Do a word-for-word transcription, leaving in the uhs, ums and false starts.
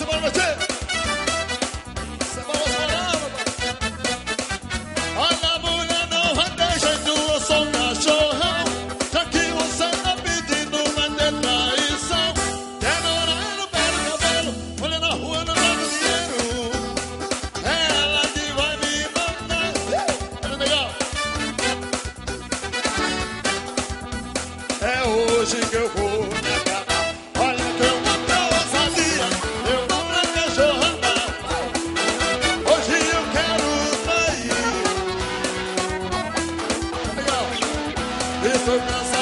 bora mexer. Você vai morar, olha, a mulher não vai ter jeito, eu sou um cachorrão. Já que você tá pedindo, vai ter traição. Quer moreno, pelo cabelo, olha na rua, não dá dinheiro. É ela que vai me mandar. Olha legal. É hoje que eu vou me acabar. Olha que eu vou pra ousadia, eu vou pra cachorrada. Hoje eu quero sair. Legal. Estou cansado.